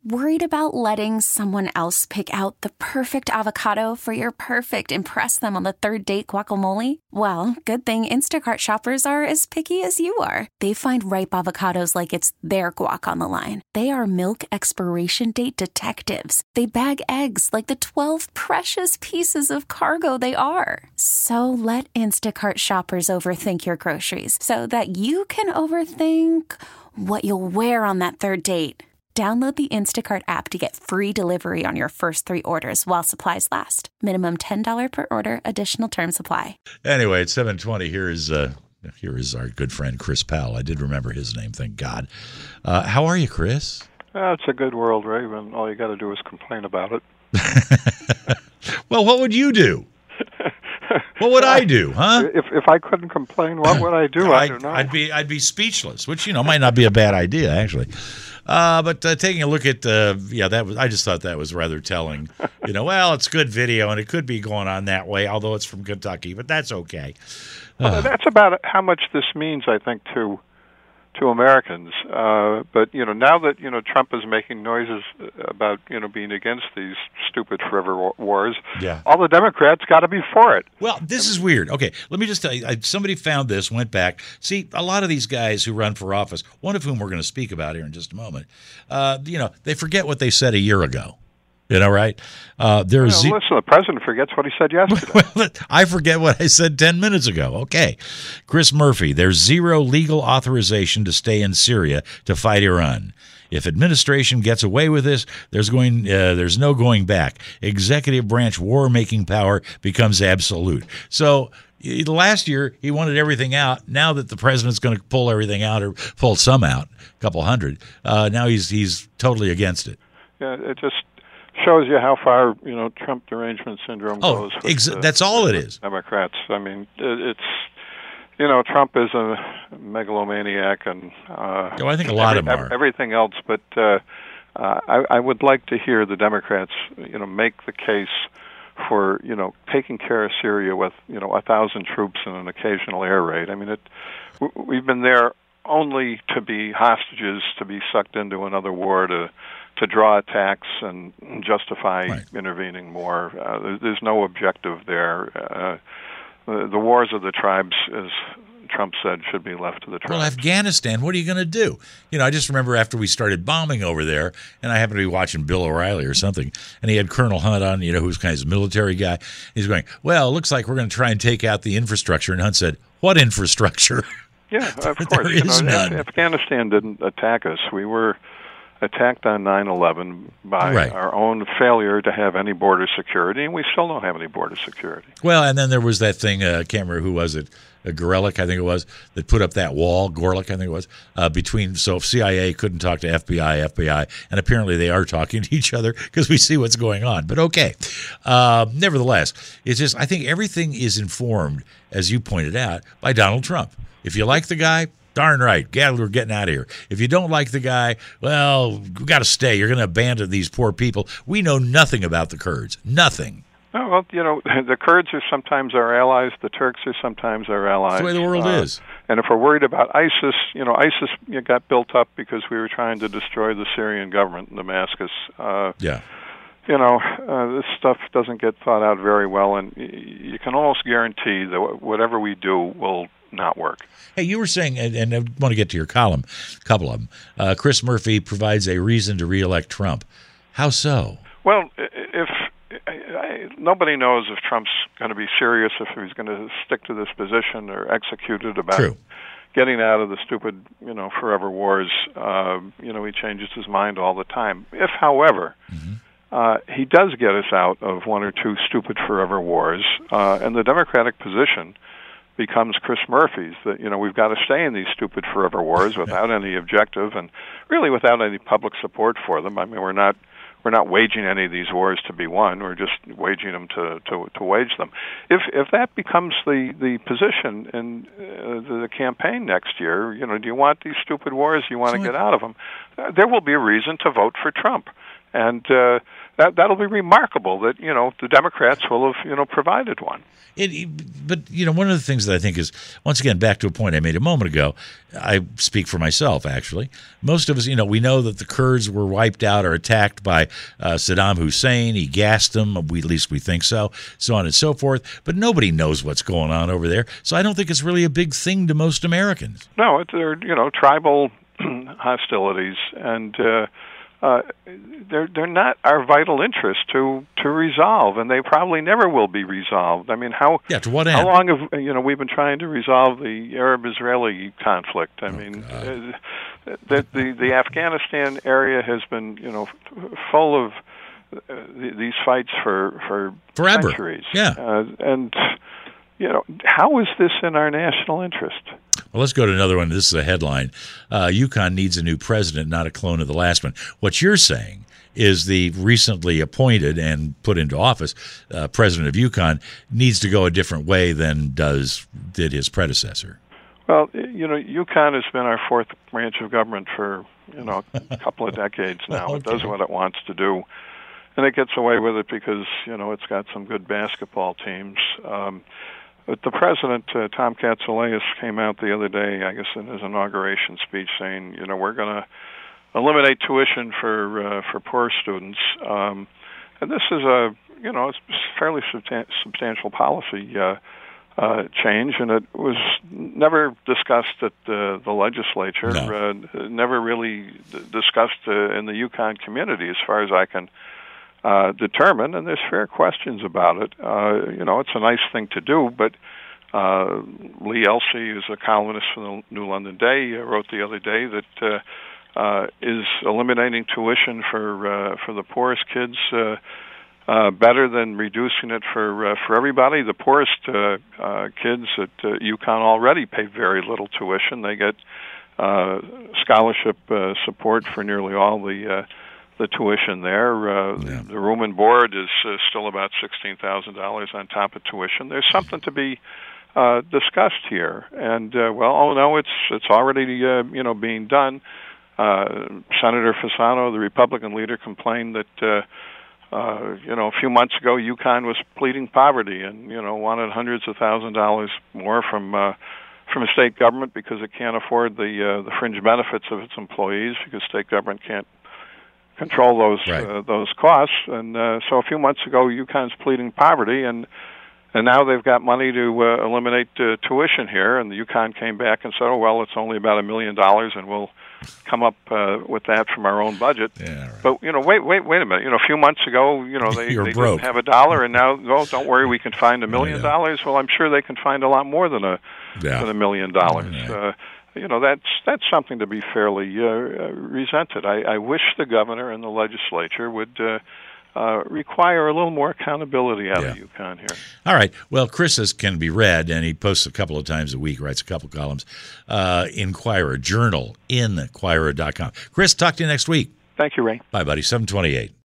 Worried about letting someone else pick out the perfect avocado for your perfect impress them on the third date guacamole? Well, good thing Instacart shoppers are as picky as you are. They find ripe avocados like it's their guac on the line. They are milk expiration date detectives. They bag eggs like the 12 precious pieces of cargo they are. So let Instacart shoppers overthink your groceries so that you can overthink what you'll wear on that third date. Download the Instacart app to get free delivery on your first 3 orders while supplies last. Minimum $10 per order. Additional terms apply. Anyway, at 7:20, here is our good friend Chris Powell. I did remember his name, thank God. How are you, Chris? It's a good world, Raven. All you got to do is complain about it. Well, what would you do? What would I do, huh? If I couldn't complain, what would I do? I don't know. I'd be speechless, which might not be a bad idea actually. But taking a look at I just thought that was rather telling. Well, it's good video and it could be going on that way, although it's from Kentucky, but that's okay. Well, that's about how much this means, I think, to Americans. But now that Trump is making noises about being against these stupid forever wars, all the Democrats got to be for it. Well, this is weird. Okay, let me just tell you. Somebody found this, went back. See, a lot of these guys who run for office, one of whom we're going to speak about here in just a moment, they forget what they said a year ago. Right? Listen, the president forgets what he said yesterday. Well, I forget what I said 10 minutes ago. Okay. Chris Murphy, there's zero legal authorization to stay in Syria to fight Iran. If administration gets away with this, there's no going back. Executive branch war-making power becomes absolute. So last year, he wanted everything out. Now that the president's going to pull everything out or pull some out, a couple hundred, now he's totally against it. Yeah, it just shows you how far Trump derangement syndrome goes. That's all it is. Democrats. I mean, it's Trump is a megalomaniac, and I think a lot of them are. Everything else, but I would like to hear the Democrats make the case for taking care of Syria with 1,000 troops and an occasional air raid. I mean, we've been there only to be hostages, to be sucked into another war, to draw attacks and justify intervening more. There's no objective there. The wars of the tribes, as Trump said, should be left to the tribes. Well, Afghanistan, what are you going to do? I just remember after we started bombing over there, and I happened to be watching Bill O'Reilly or something, and he had Colonel Hunt on, who's kind of a military guy. He's going, well, it looks like we're going to try and take out the infrastructure. And Hunt said, what infrastructure? Yeah, of course. There is none. Afghanistan didn't attack us. We were attacked on 9/11 by our own failure to have any border security, and we still don't have any border security. Well, and then there was that thing, I can't remember who was it, Gorelick, I think it was, that put up that wall, Gorelick, I think it was, between, so if CIA couldn't talk to FBI, and apparently they are talking to each other because we see what's going on. But okay. Nevertheless, it's just, I think everything is informed, as you pointed out, by Donald Trump. If you like the guy, darn right, we're getting out of here. If you don't like the guy, well, we got to stay. You're going to abandon these poor people. We know nothing about the Kurds. Nothing. Oh, well, the Kurds are sometimes our allies. The Turks are sometimes our allies. That's the way the world is. And if we're worried about ISIS, ISIS got built up because we were trying to destroy the Syrian government in Damascus. This stuff doesn't get thought out very well, and you can almost guarantee that whatever we do will not work. Hey, you were saying, and I want to get to your column, a couple of them. Chris Murphy provides a reason to reelect Trump. How so? Well, nobody knows if Trump's going to be serious, if he's going to stick to this position or executed about getting out of the stupid, forever wars. He changes his mind all the time. If, however, he does get us out of one or two stupid forever wars, and the Democratic position becomes Chris Murphy's, that we've got to stay in these stupid forever wars without any objective and really without any public support for them. I mean, we're not waging any of these wars to be won. We're just waging them to wage them. If that becomes the position in the campaign next year, do you want these stupid wars? Do you want to get out of them? There will be a reason to vote for Trump. And that'll be remarkable that the Democrats will have provided one. But one of the things that I think is, once again, back to a point I made a moment ago. I speak for myself, actually. Most of us, we know that the Kurds were wiped out or attacked by Saddam Hussein. He gassed them, at least we think so on and so forth. But nobody knows what's going on over there, so I don't think it's really a big thing to most Americans. No, they're tribal hostilities, and they're not our vital interest to resolve, and they probably never will be resolved. I mean, to what end? How long have we've been trying to resolve the Arab-Israeli conflict? I mean, the Afghanistan area has been full of these fights for forever. Centuries. Yeah, and how is this in our national interest? Well, let's go to another one. This is a headline. Yukon needs a new president, not a clone of the last one. What you're saying is the recently appointed and put into office president of Yukon needs to go a different way than did his predecessor. Well, Yukon has been our fourth branch of government for, a couple of decades now. Okay. It does what it wants to do. And it gets away with it because, it's got some good basketball teams. But the president, Tom Katsilas, came out the other day, I guess in his inauguration speech, saying, we're going to eliminate tuition for poor students. And this is it's fairly substantial policy change, and it was never discussed at the legislature, never really discussed in the Yukon community as far as I can determine, and there's fair questions about it. It's a nice thing to do, but Lee Elsey, who's a columnist for the New London Day, wrote the other day that is eliminating tuition for the poorest kids better than reducing it for everybody. The poorest kids at Yukon already pay very little tuition. They get scholarship support for nearly all the tuition there. The room and board is still about $16,000 on top of tuition. There's something to be discussed here, and it's already being done. Senator Fasano, the Republican leader, complained that a few months ago Yukon was pleading poverty and wanted hundreds of $1,000s more from a state government because it can't afford the fringe benefits of its employees because state government can't control those costs, and so a few months ago, Yukon's pleading poverty, and now they've got money to eliminate tuition here, and the Yukon came back and said, "Oh well, it's only about $1 million, and we'll come up with that from our own budget." Yeah, right. But wait a minute. A few months ago, they didn't have $1, and now, don't worry, we can find $1 million. Well, I'm sure they can find a lot more than $1 million. Right. That's something to be fairly resented. I wish the governor and the legislature would require a little more accountability out of Yukon here. All right. Well, Chris can be read, and he posts a couple of times a week, writes a couple columns. Inquirer, Journal, Inquirer.com. Chris, talk to you next week. Thank you, Ray. Bye, buddy. 728.